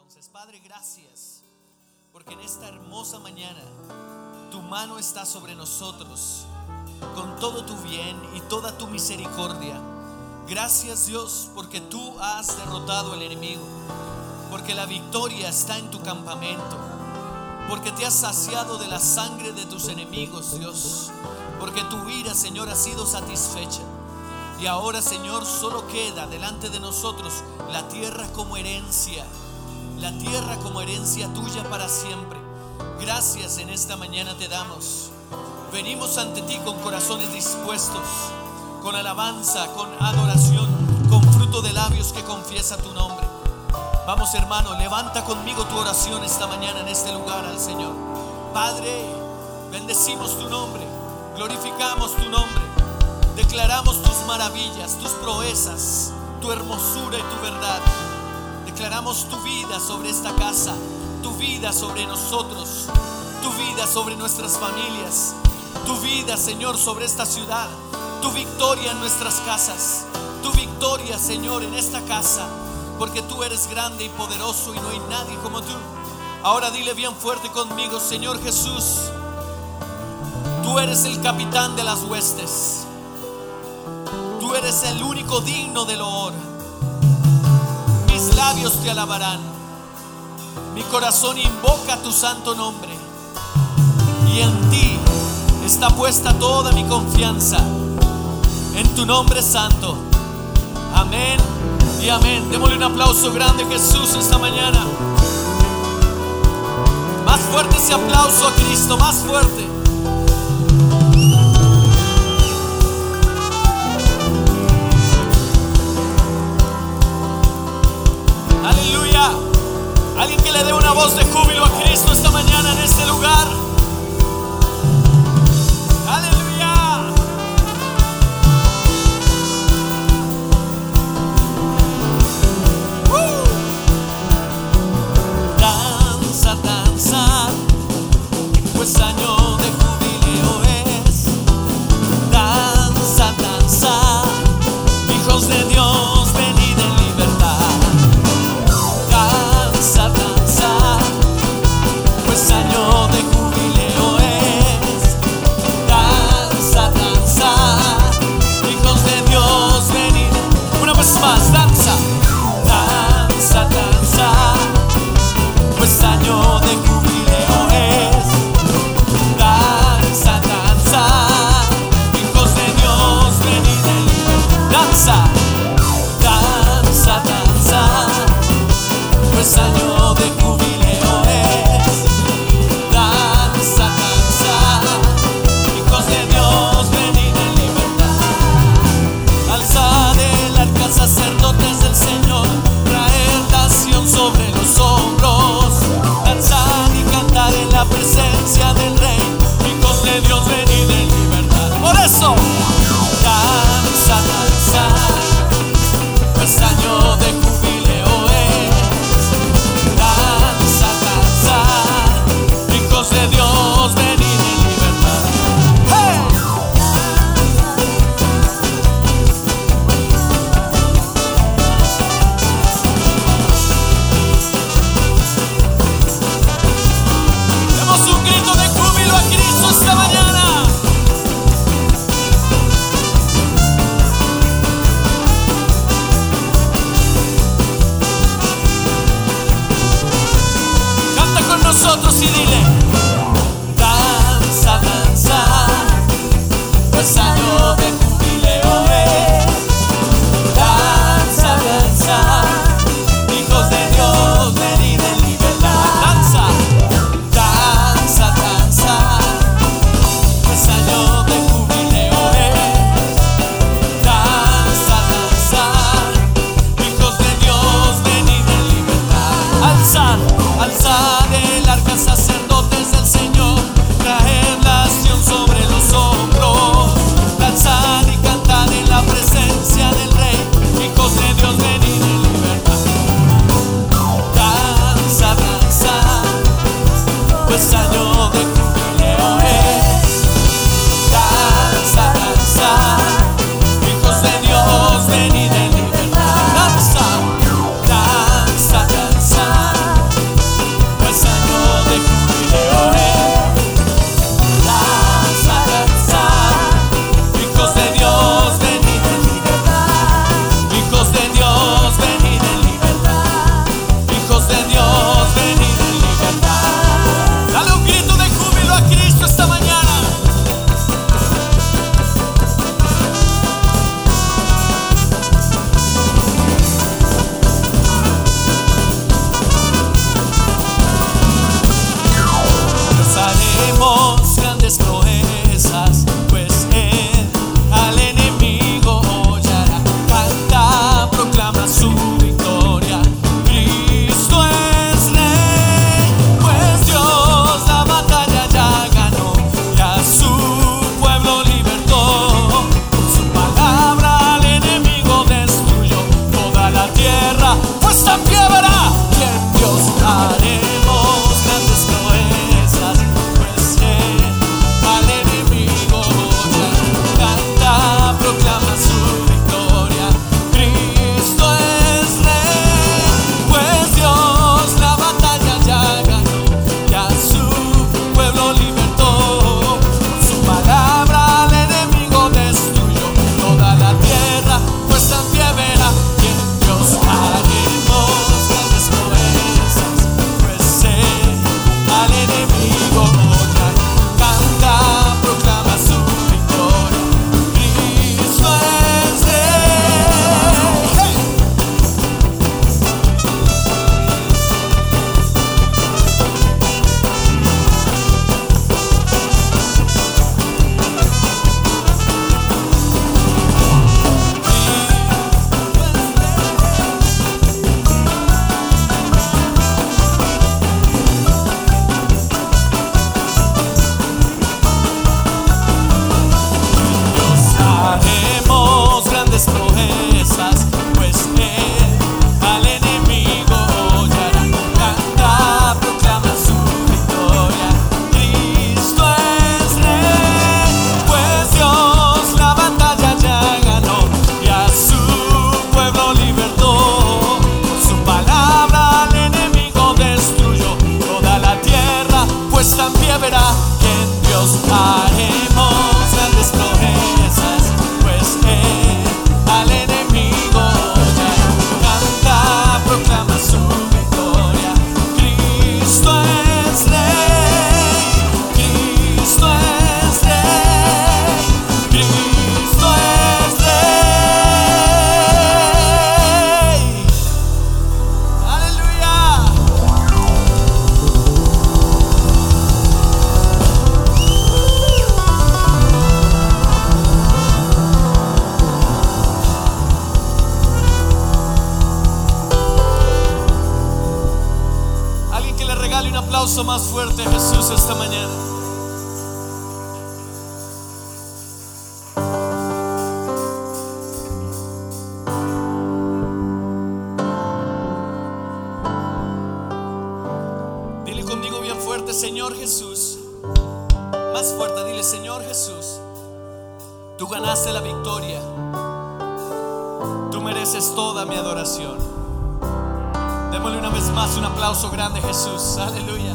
entonces. Padre, gracias, porque en esta hermosa mañana tu mano está sobre nosotros con todo tu bien y toda tu misericordia. Gracias, Dios, porque tú has derrotado al enemigo, porque la victoria está en tu campamento, porque te has saciado de la sangre de tus enemigos, Dios, porque tu ira, Señor, ha sido satisfecha. Y ahora, Señor, solo queda delante de nosotros la tierra como herencia, la tierra como herencia tuya para siempre. Gracias en esta mañana te damos. Venimos ante ti con corazones dispuestos, con alabanza, con adoración, con fruto de labios que confiesa tu nombre. Vamos, hermano, levanta conmigo tu oración esta mañana en este lugar al Señor. Padre, bendecimos tu nombre, glorificamos tu nombre, declaramos tus maravillas, tus proezas, tu hermosura y tu verdad. Declaramos tu vida sobre esta casa, tu vida sobre nosotros, tu vida sobre nuestras familias, tu vida, Señor, sobre esta ciudad, tu victoria en nuestras casas, tu victoria, Señor, en esta casa, porque tú eres grande y poderoso y no hay nadie como tú. Ahora dile bien fuerte conmigo: Señor Jesús, tú eres el capitán de las huestes, tú eres el único digno del loor. Mis labios te alabarán, mi corazón invoca tu santo nombre, y en ti está puesta toda mi confianza, en tu nombre santo. Amén y amén. Démosle un aplauso grande a Jesús esta mañana. Más fuerte ese aplauso a Cristo, más fuerte. Aleluya. Alguien que le dé una voz de júbilo a Cristo esta mañana en este lugar. Aleluya. Danza, danza, pues año de jubileo es. Danza, danza, hijos de Dios, venid en libertad. Danza, danza, pues año de jubileo es. Danza, danza, hijos de Dios, venid. Una vez más, danza, danza, danza, pues año de jubileo es. Danza, danza, hijos de Dios, venid en libertad. Danza, danza, danza, pues año de jubileo es. Danza, danza, hijos de Dios, venid en libertad. Alzad el arca, sacerdotes del Señor, traed nación sobre los hombros. Danzad y cantad en la presencia del Rey, hijos de Dios, venid en libertad. Por eso, danza, danza, pues año de jubileo es. Danza, danza, hijos de Dios, venid en libertad. ¡Hey! Demos un grito de júbilo a Cristo esta mañana. Canta con nosotros y dile: danza, danza, pues año de jubileo es. Danza, danza, hijos de Dios, venid en libertad. Danza, danza, danza, pues año de jubileo es. Danza, danza, hijos de Dios, venid en libertad. Alzad, alzad el arca, sacerdotes del aplauso más fuerte a Jesús esta mañana. Dile conmigo bien fuerte: Señor Jesús. Más fuerte, dile: Señor Jesús, tú ganaste la victoria. Tú mereces toda mi adoración. Démosle una vez más un aplauso grande a Jesús. Aleluya.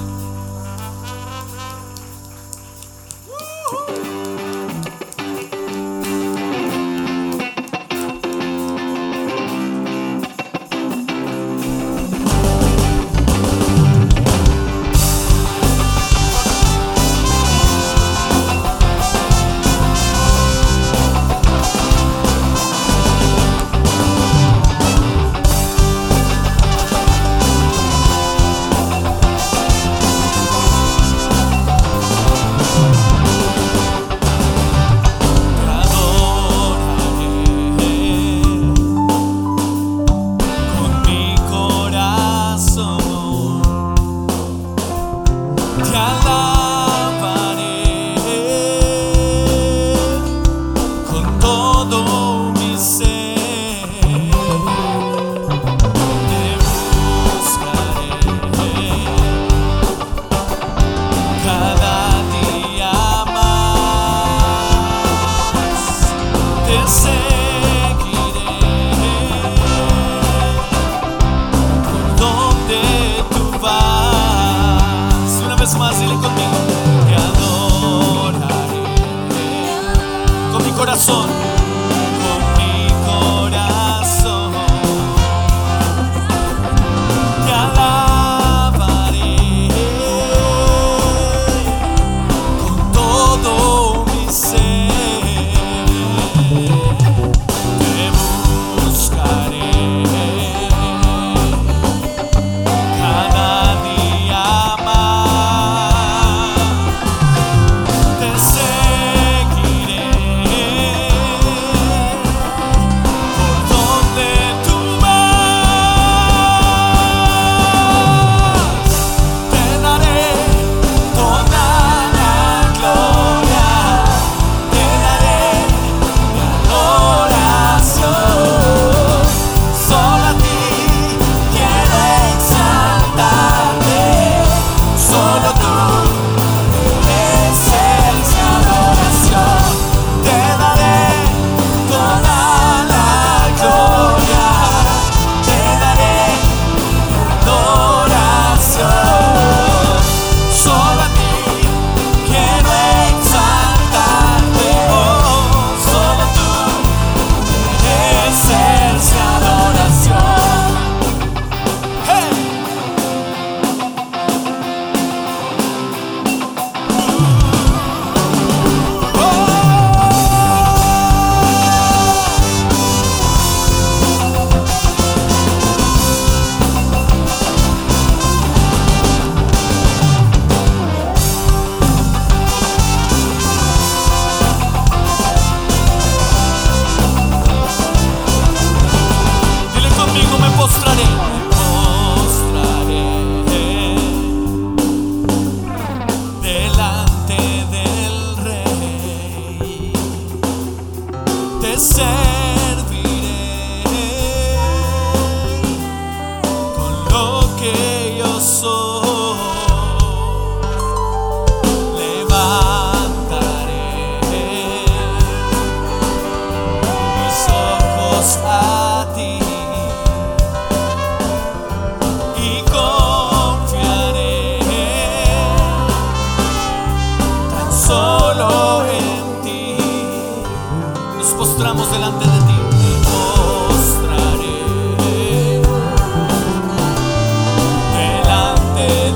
Delante de ti me postraré delante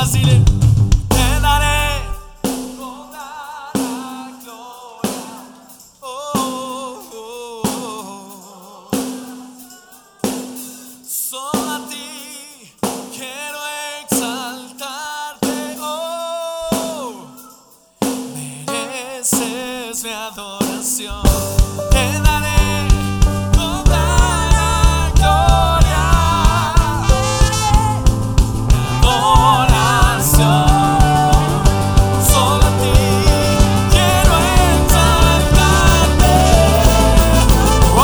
más, dile: te daré toda la gloria. Oh, oh, oh. Solo a ti quiero exaltarte. Oh, mereces mi adoración. Te daré toda la gloria, adoración. Solo a ti quiero exaltarte. Oh,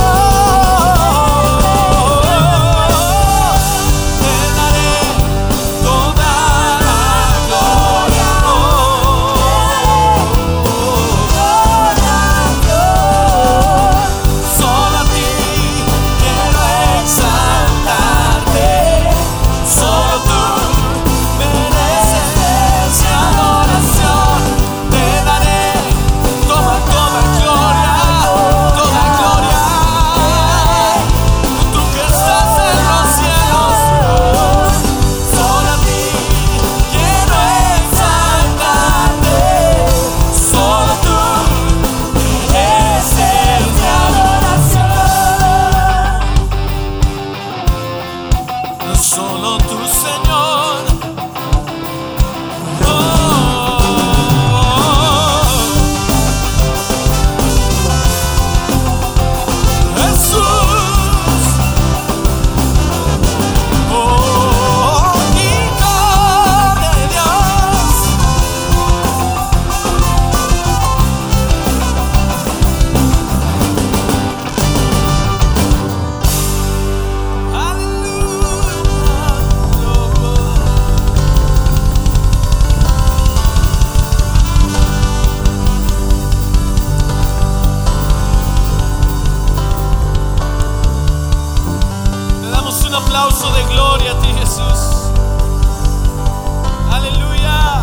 te daré toda la gloria. Solo a ti quiero exaltarte. Solo tú mereces mi adoración. Te daré toda gloria, toda gloria. Tú que estás en los cielos, solo a ti quiero exaltarte. Solo tú mereces mi adoración. Solo tú, Señor. Oh, Jesús. Oh, Hijo de Dios. Le damos un aplauso de gloria a ti, Jesús. Aleluya.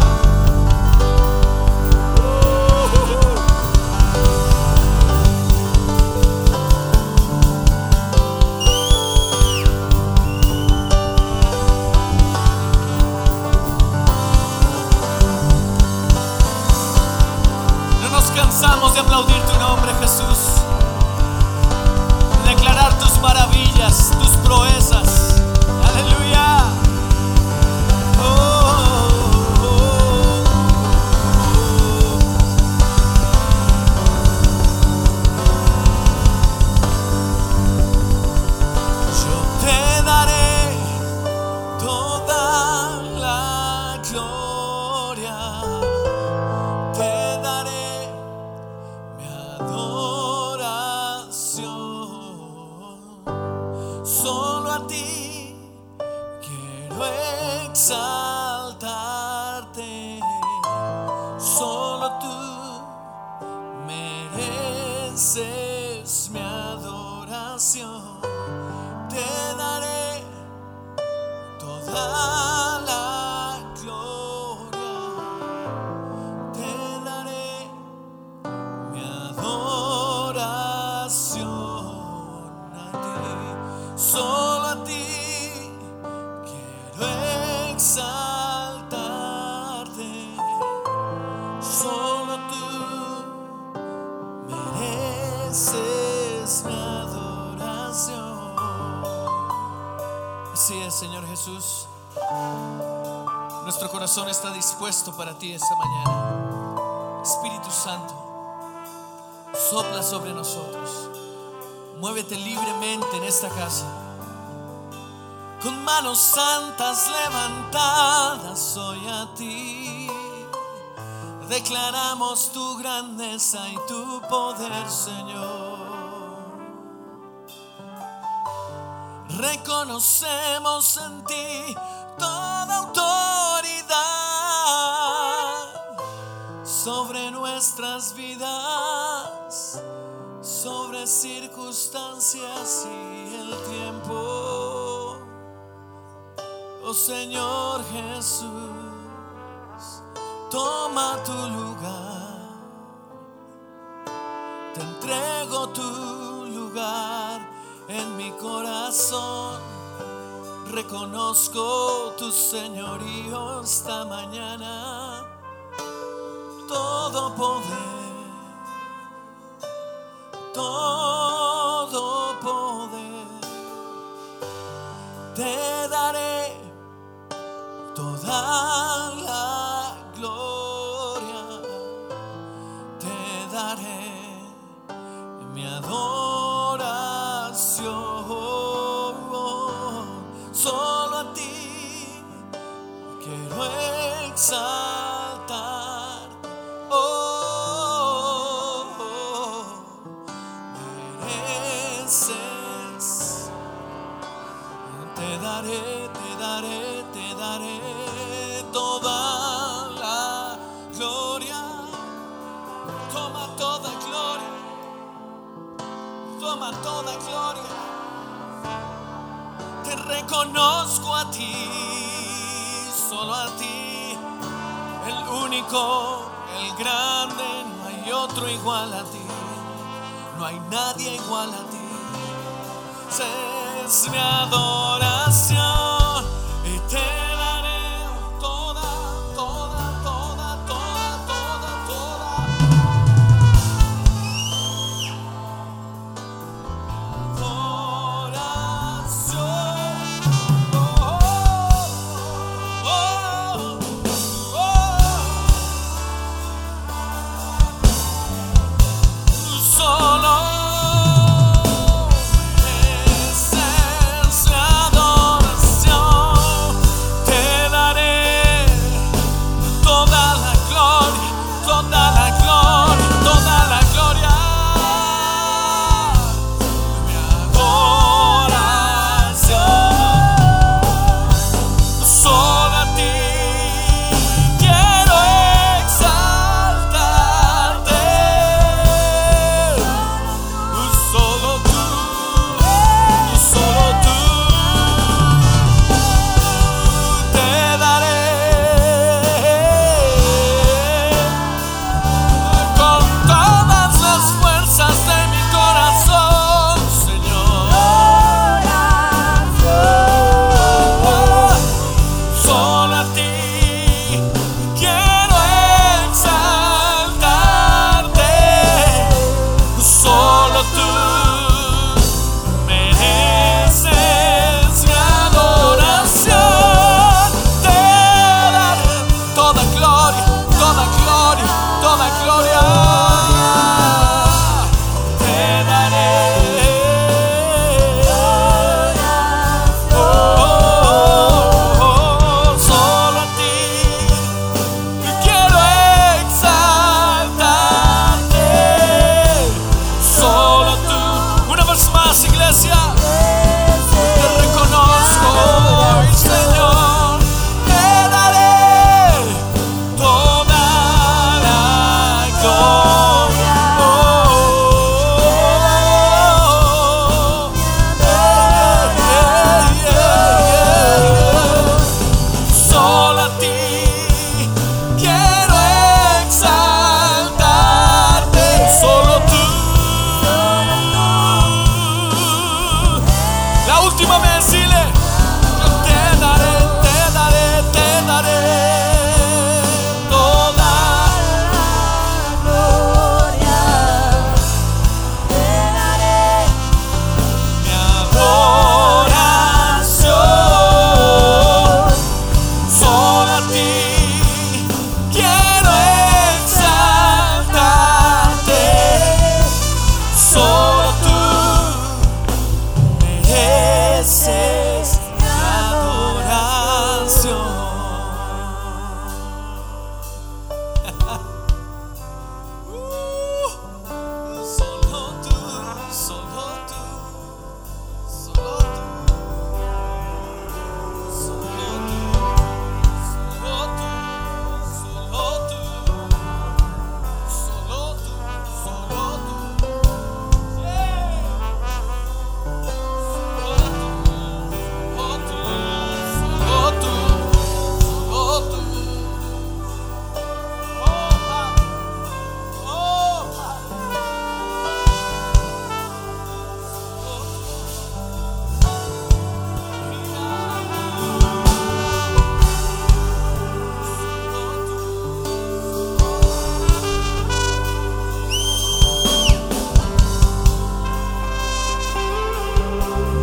No nos cansamos de aplaudir tu nombre, Jesús. Declarar tus maravillas, tus proezas. Aleluya. Oh, oh, oh. Yo te daré toda la gloria. Te daré mi adoración. Solo a ti quiero exaltarte. Solo tú mereces mi adoración. Te daré toda la gloria. Te daré mi adoración a ti. Solo a ti quiero exaltarte. Solo tú mereces mi adoración. Así es, Señor Jesús. Nuestro corazón está dispuesto para ti esta mañana. Espíritu Santo, sopla sobre nosotros. Muévete libremente en esta casa. Con manos santas levantadas hoy a ti declaramos tu grandeza y tu poder, Señor. Reconocemos en ti toda autoridad sobre nuestras vidas, sobre circunstancias y el tiempo. Oh Señor Jesús, toma tu lugar. Te entrego tu lugar en mi corazón. Reconozco tu señorío esta mañana. Todo poder, todo poder, te daré toda la gloria, te daré mi adoración. Solo a ti quiero exaltar. Mereces. Te daré, te daré, te daré toda la gloria. Toma toda gloria. Toma toda gloria. Te reconozco a ti, solo a ti, el único, el grande, no hay otro igual a ti, no hay nadie igual a ti. Es mi adoración y te daré toda, toda, toda, toda, toda, toda.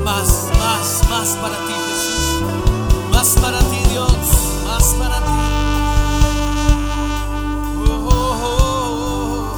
Más para ti, Jesús. Más para ti, Dios. Más para ti. Oh, oh, oh.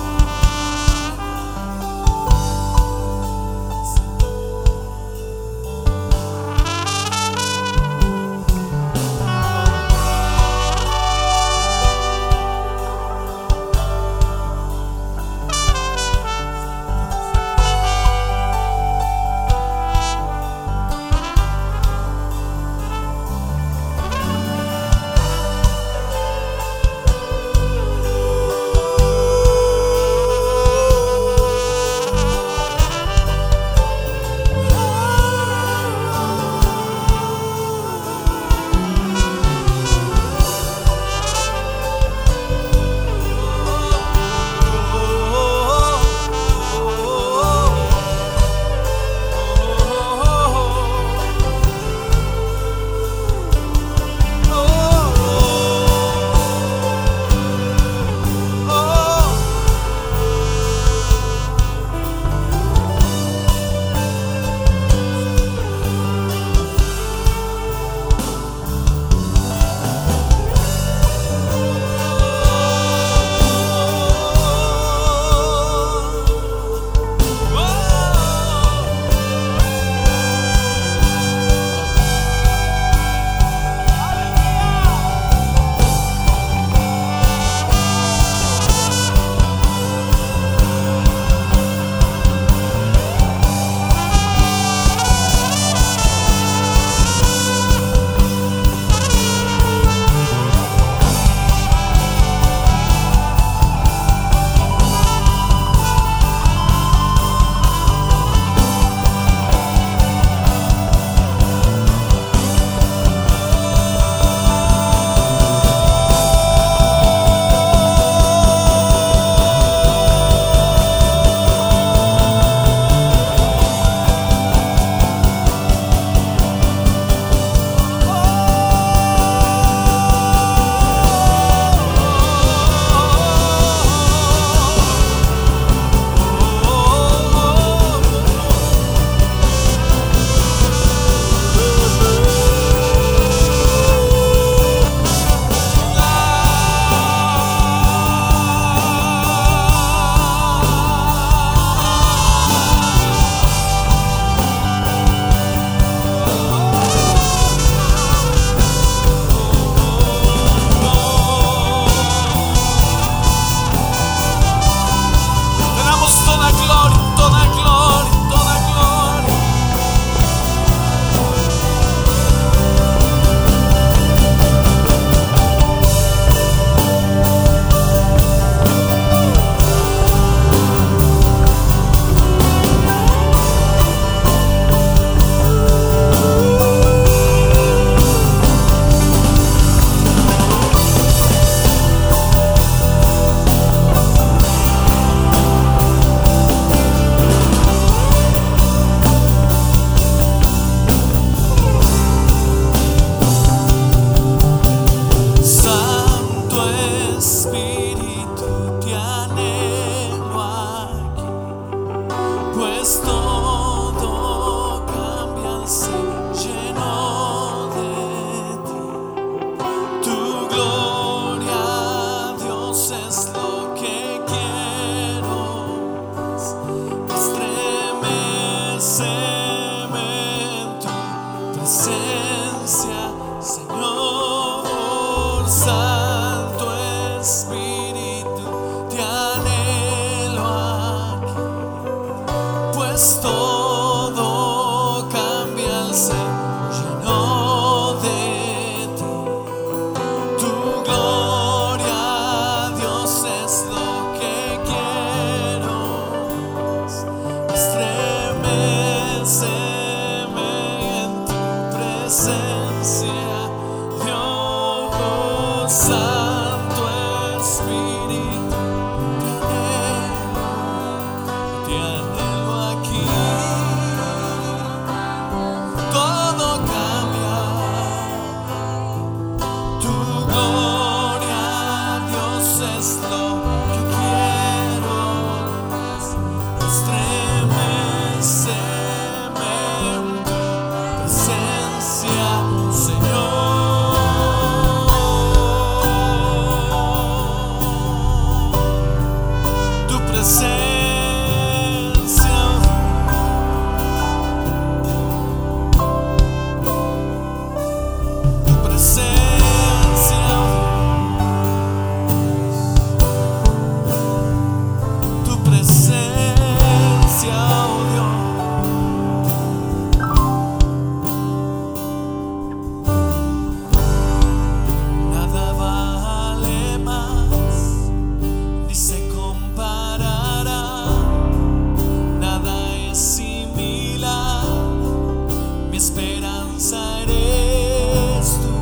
mi esperanza eres tú.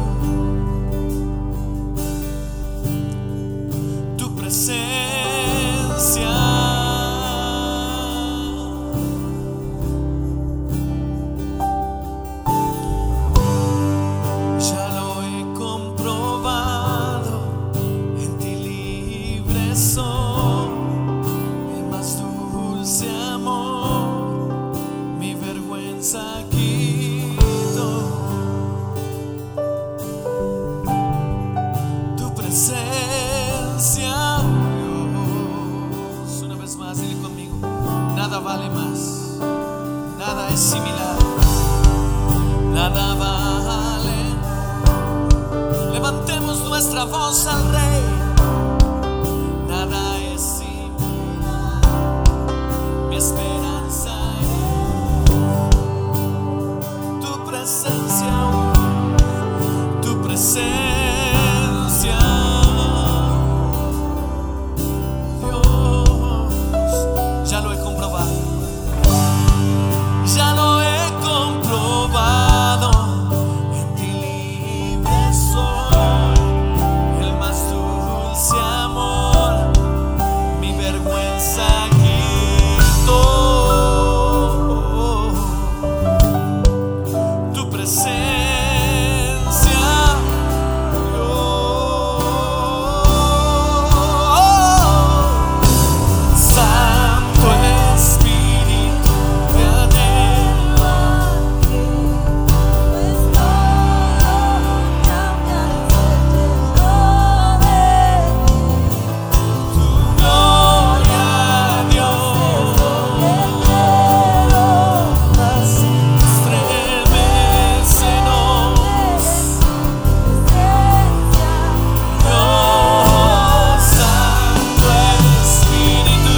Tu presencia ya lo he comprobado, en ti libre soy, el más dulce amor, mi vergüenza quito. Tu presencia, Dios. Una vez más, dile conmigo: nada vale más, nada es similar, nada vale. Levantemos nuestra voz al Rey. Nada es similar, mi esperanza es tu presencia, tu presencia, Dios. Ya lo he comprobado, ya lo he comprobado, en ti libre soy, el más dulce amor, mi vergüenza quito. Tu presencia, Santo Espíritu, te anhelo aquí, pues todo cambia al verte tu gloria, Dios. Estremécenos, Dios, Santo Espíritu.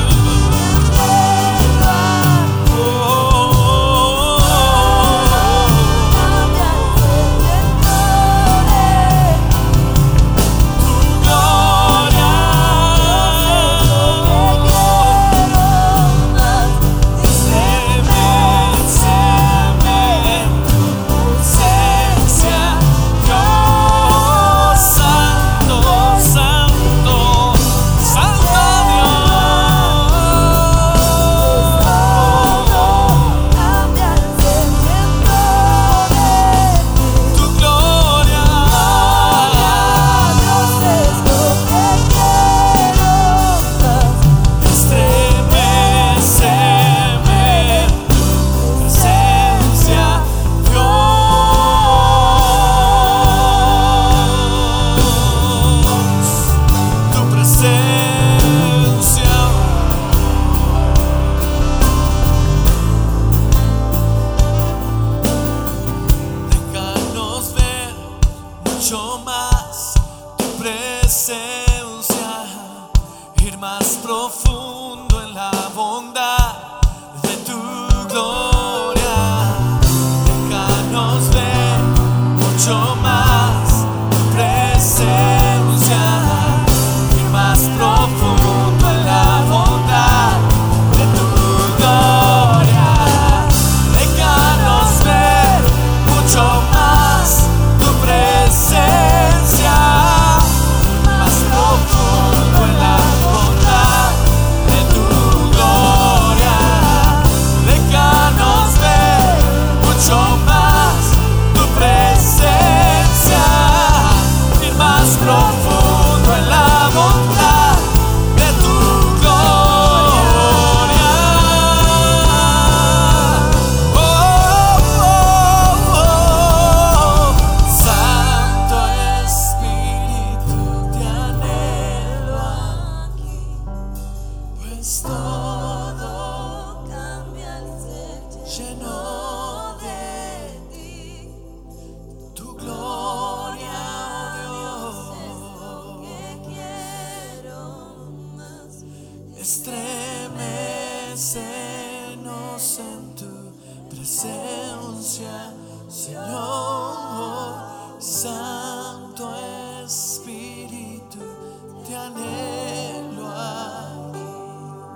Déjanos ver mucho más tu presencia, ir más profundo en la bondad de tu gloria. Déjanos ver mucho más tu presencia, ir más profundo en la bondad de tu gloria. Déjanos ver mucho más tu presencia, más profundo en la bondad de tu gloria. Déjanos ver mucho más tu presencia, ir más profundo en la bondad de tu gloria. Oh, oh, oh. Santo Espíritu, te anhelo aquí, pues todo cambia al ser lleno de ti. Tu gloria, Dios, es lo que quiero más. Estremécenos en tu presencia, Señor. Santo Espíritu, te anhelo aquí,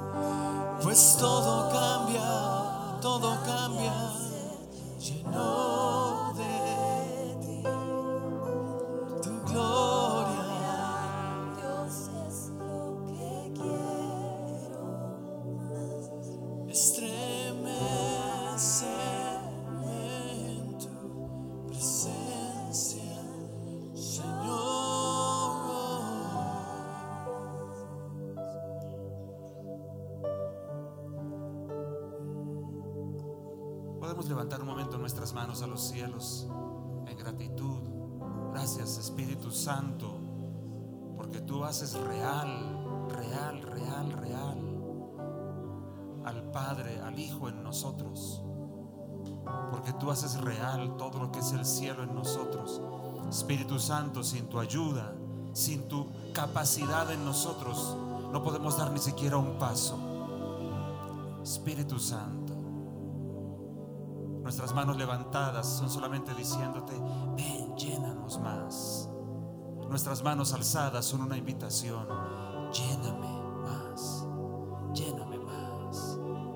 pues todo cambia, lleno Podemos levantar un momento nuestras manos a los cielos en gratitud. Gracias, Espíritu Santo, porque tú haces real, real, real, real al Padre, al Hijo en nosotros, porque tú haces real todo lo que es el cielo en nosotros. Espíritu Santo, sin tu ayuda, sin tu capacidad en nosotros, no podemos dar ni siquiera un paso. Espíritu Santo, nuestras manos levantadas son solamente diciéndote: ven, llénanos más. Nuestras manos alzadas son una invitación: lléname más, lléname más,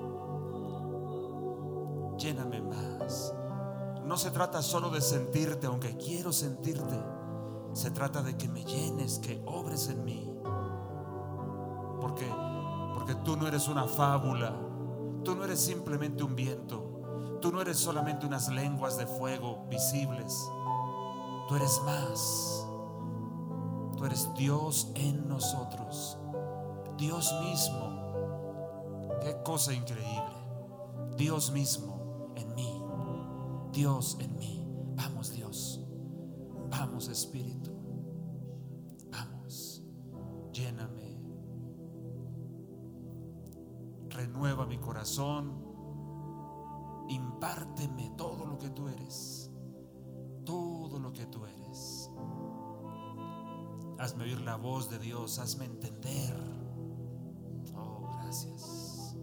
lléname más. No se trata solo de sentirte, aunque quiero sentirte. Se trata de que me llenes, que obres en mí. Porque tú no eres una fábula, tú no eres simplemente un viento, tú no eres solamente unas lenguas de fuego visibles. Tú eres más. Tú eres Dios en nosotros, Dios mismo. Qué cosa increíble. Dios mismo en mí, Dios en mí. Vamos, Dios, vamos, Espíritu, vamos, lléname, renueva mi corazón, impárteme todo lo que tú eres, todo lo que tú eres. Hazme oír la voz de Dios, hazme entender. Oh, gracias.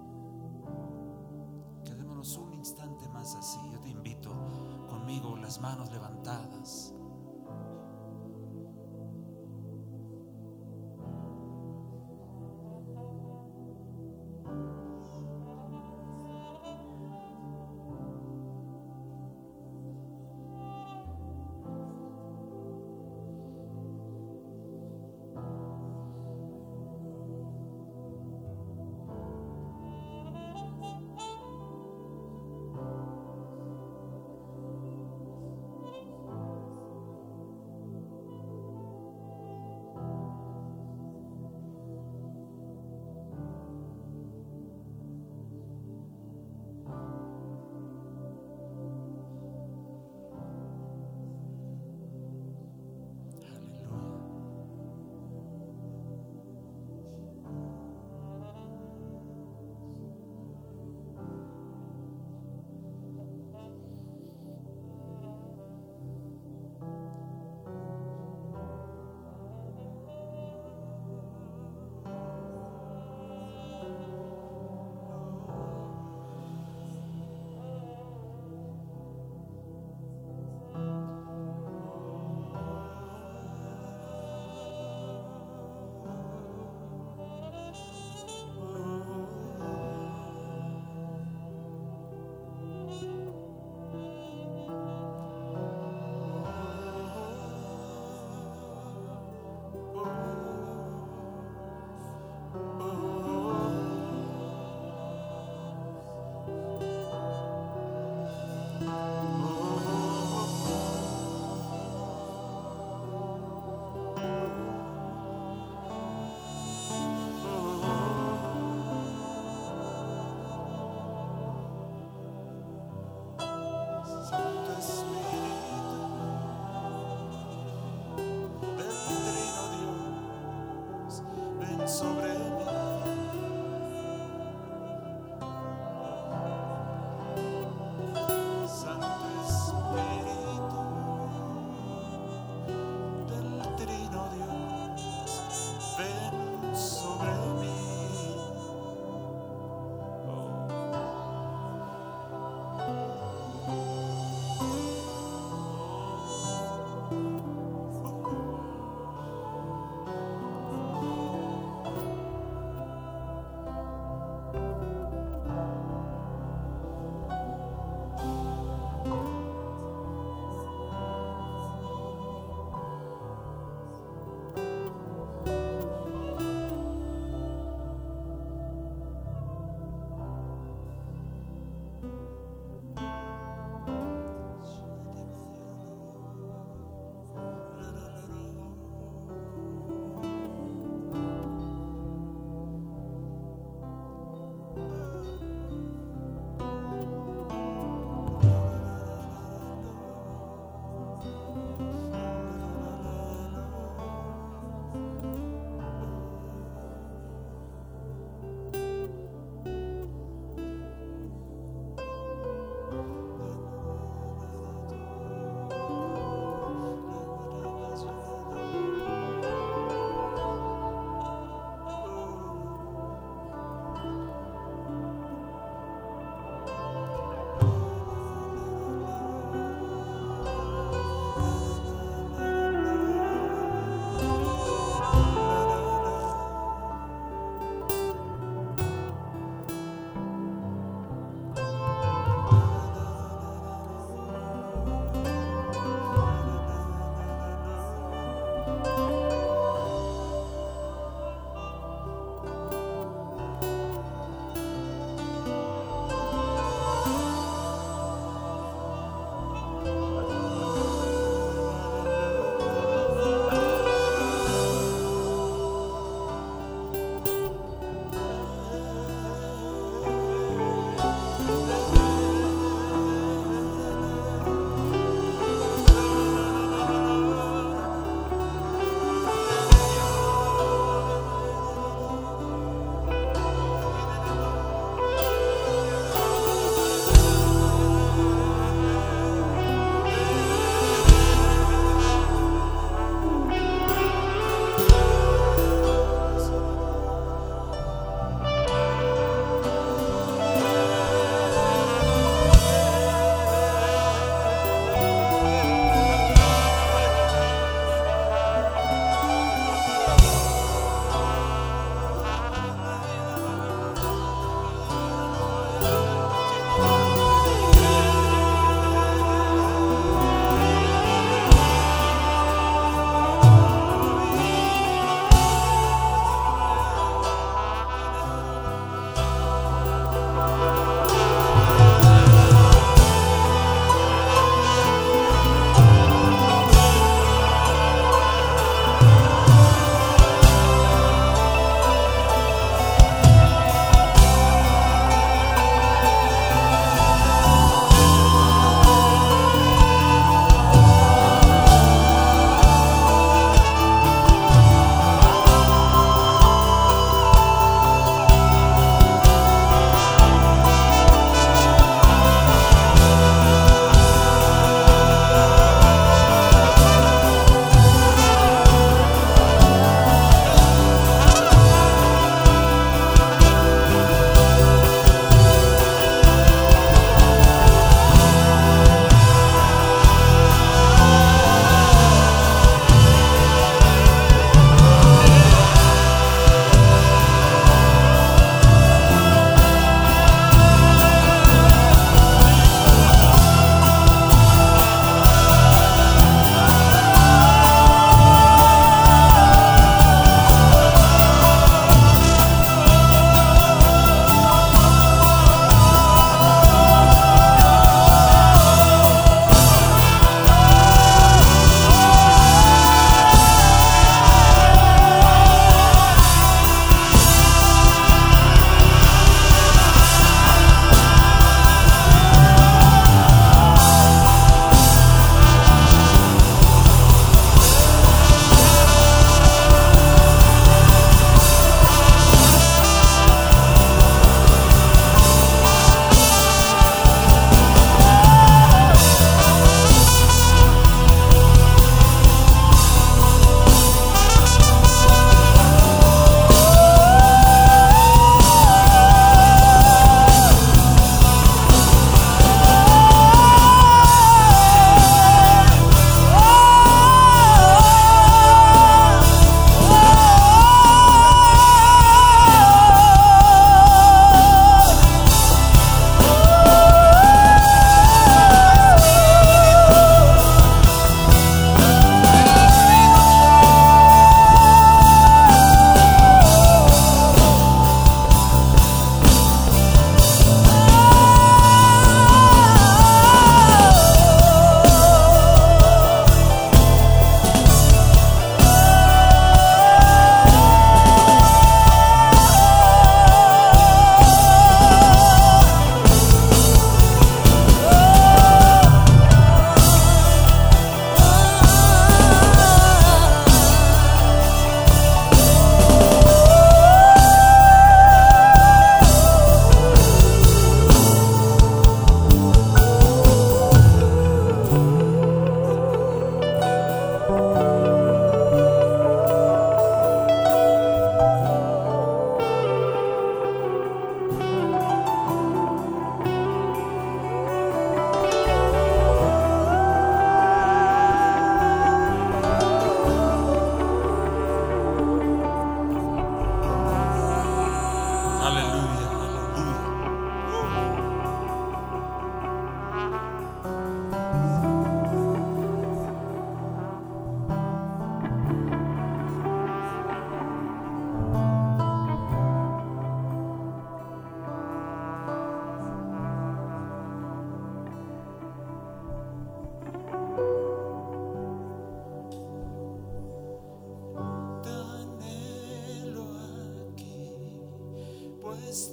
Quedémonos un instante más así. Yo te invito conmigo, las manos levantadas.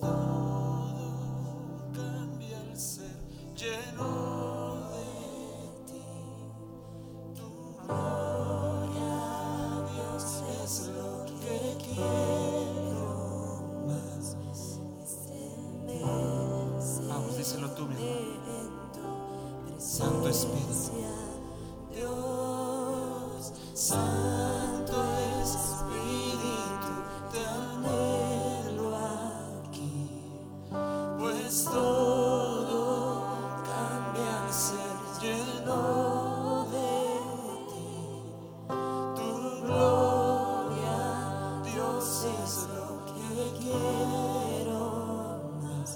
Santo Espíritu, Dios, Santo Espíritu, te anhelo aquí, pues todo cambia al ser lleno de ti. Tu gloria, Dios, es lo que quiero más.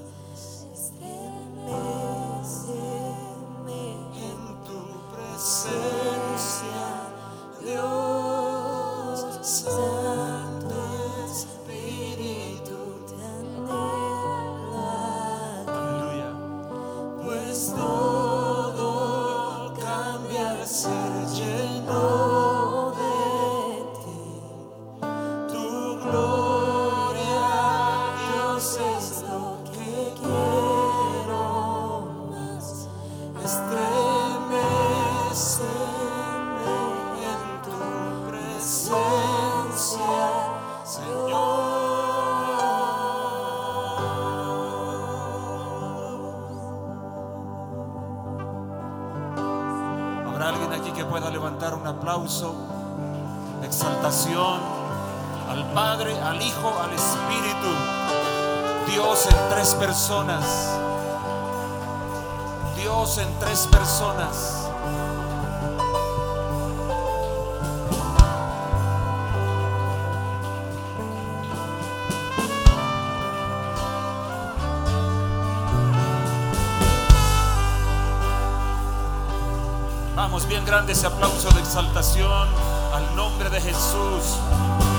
Dios, Santo Espíritu, te anhelo aquí. aleluya. Pues todo cambia al ser lleno de ti. Tu gloria, Dios, es lo que quiero más. ¿Habrá alguien aquí que pueda levantar un aplauso de exaltación al Padre, al Hijo, al Espíritu? Dios en tres personas. Dios en tres personas. Vamos, bien grande ese aplauso de exaltación al nombre de Jesús.